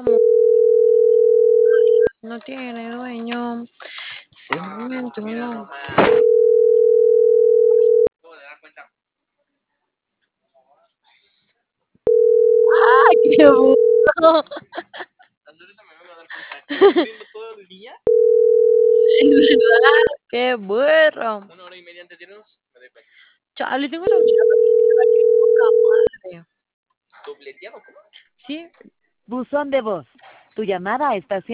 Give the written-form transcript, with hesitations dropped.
amor. No tiene dueño. Simplemente no. ¡Ay, qué burro! Es verdad, qué burro. Chale, tengo la mirada perdida, qué poca madre. Sí, Buzón de voz. Tu llamada está siendo